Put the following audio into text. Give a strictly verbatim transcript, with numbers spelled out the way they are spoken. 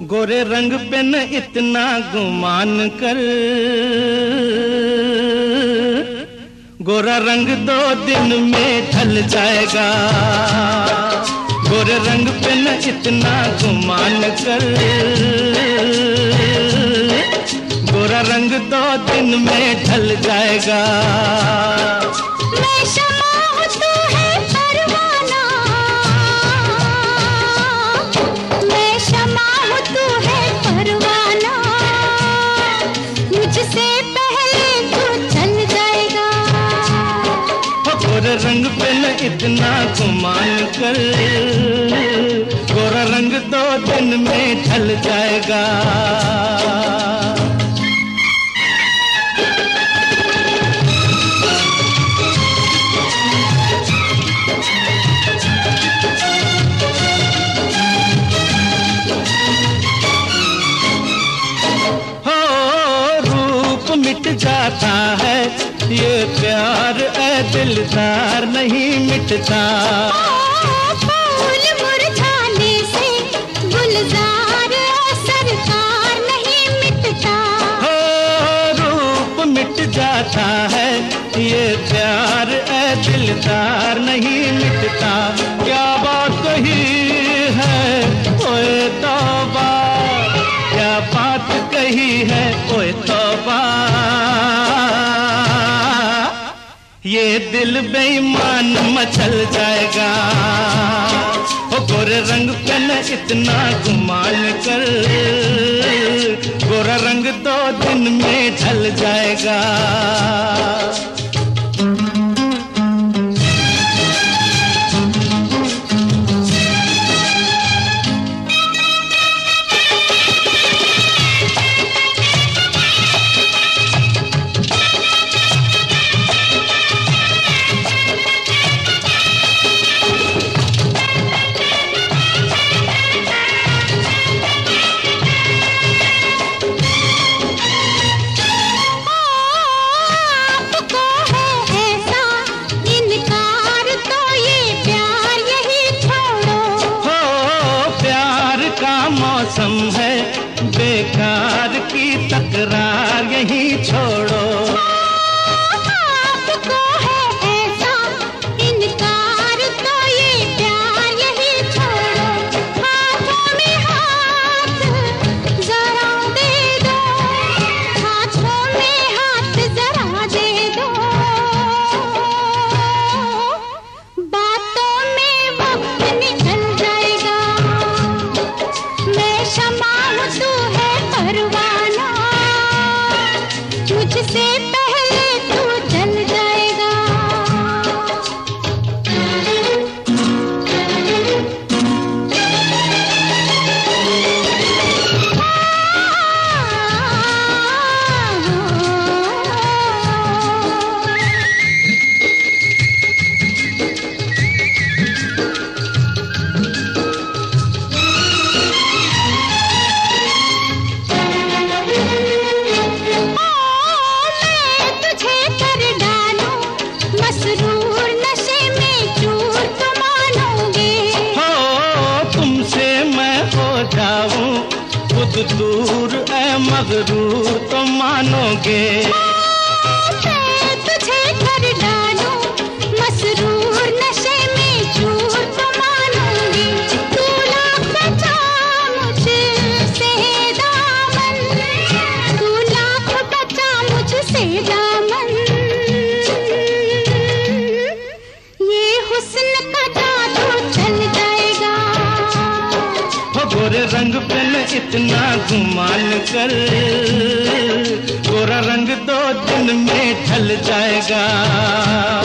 गोरे रंग पे न इतना गुमान कर, गोरा रंग दो दिन में ढल जाएगा। गोरे रंग पे न इतना गुमान कर, गोरा रंग दो दिन में ढल जाएगा। मैं शमा हूँ तू है परवाना, मैं शमा हूँ तू है परवाना, मुझसे पहले तू चल जाएगा। गोरे रंग पे न इतना गुमान कर, गोरा रंग दो दिन में ढल जाएगा। मिट जाता है ये प्यार ऐ दिलदार नहीं मिटता। फूल मुरझाने से गुलजार ऐ सरकार नहीं मिटता। हो रूप मिट जाता है ये प्यार ऐ दिलदार नहीं मिटता। क्या बात कही है ओए तौबा, क्या बात कही है ओए तौबा, ये दिल बेईमान मचल जाएगा। ओ गोरे रंग पे न इतना गुमान कर, गोरा रंग दो दिन में ढल जाएगा। मौसम है बेकार की तकरार यही छोड़ो। आपको है ऐसा इनकार तो ये प्यार यही छोड़ो। हाथों में हाथ जरा दे दो, हाथों में हाथ जरा दे दो, बातों में वक्त निकल जाएगा। मैं शमा हूँ तू है परवाना, मुझसे पहले तू जल जाएगा। खुद दूर ऐ मगरूर तो मानोगे। मैं तुझे कर डालूं मसरूर नशे में चूर तो मानोगे। तू लाख बचा मुझसे दामन, तू लाख बचा मुझसे दामन, ये हुस्न का जादू चल जाएगा। गोरे रंग पे न इतना गुमान कर, गोरा रंग दो दिन में ढल जाएगा।